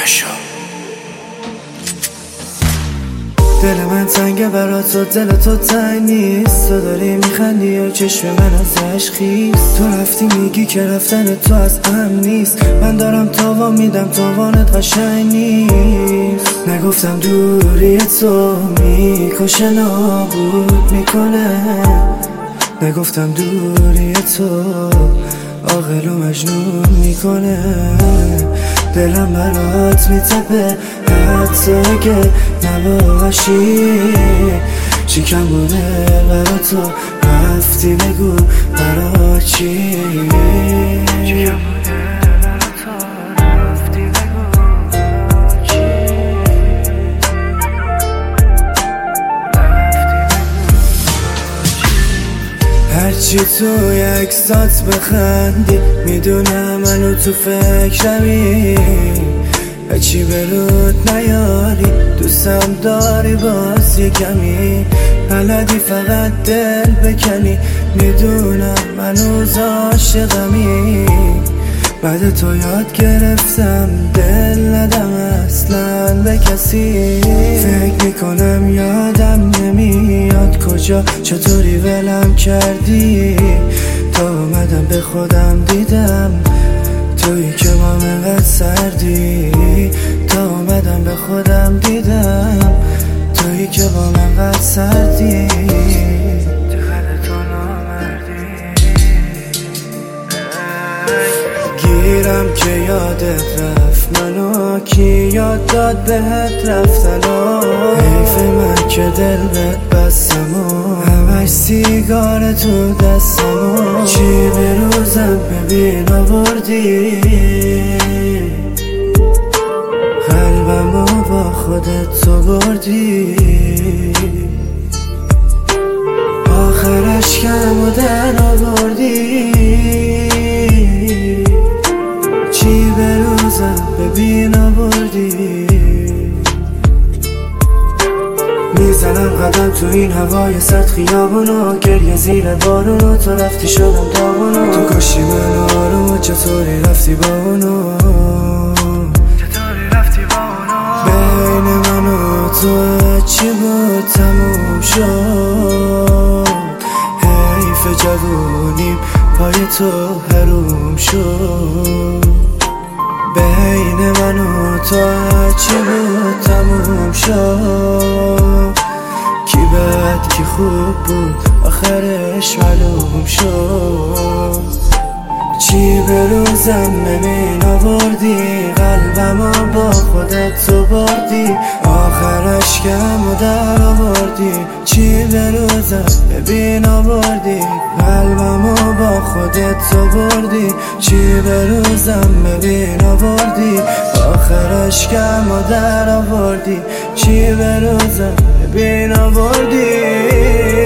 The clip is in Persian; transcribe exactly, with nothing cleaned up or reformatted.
شو. دل من تنگه برات و دل تو تنگ نیست. تو داری میخندی یا چشم من ازش خیست. تو رفتی میگی که رفتن تو از هم نیست. من دارم تاوان میدم تاوانت قشنگ نیست. نگفتم دوری تو میکشه نابود میکنه. نگفتم دوری تو عاقل و مجنون میکنه. دلم برات میتپه حتی اگه نباشی. شکم بوده برا تو رفتی بگو برا چی. شکم بوده برا تو رفتی بگو برا چی. هرچی تو یک سات بخندی میدونم منو تو فکرمی. هرچی برود نیاری دوستم داری باز یه کمی. بلدی فقط دل بکنی میدونم منوز عاشقمی. بعد تو یاد گرفتم دل ندم اصلا به کسی. فکر میکنم یادم نمیاد کجا چطوری ولم کردی. تا اومدم به خودم دیدم تویی که با من قد سردی. تا اومدم به خودم دیدم تویی که با من قد سردی. چقدر تو نامردی. گیرم که یادت رفت منو کی یاد داد بهت رفتنو. حیف من که دل بهت بستم و همش سیگار تو دستم. چی به روزم ببین آوردی. قلبمو با خودت تو بردی. آخرش کم و در آوردی. چی به روزم ببین آوردی. میزنم قدم تو این هوای سرد خیابونو. گریه زیر بارونو تو رفتی شدم داغونو. تو کاشی من آرومو چطوری رفتی با اونو. چطوری رفتی با اونو. بین من و تو چی بود تموم شد. حیف جوونیم پای تو حروم شد. بین من و تو چی بود تموم شد. کی بد کی خوب بود آخرش معلوم شد. چی به روزم ببین آوردی. قلبمو با خودت تو بردی. آخرش کم و در آوردی. چی به روزم ببین آوردی. قلبمو با خودت تو بردی. چی به روزم ببین آوردی. آخرش کم و در آوردی. چی به روزم ببین آوردی.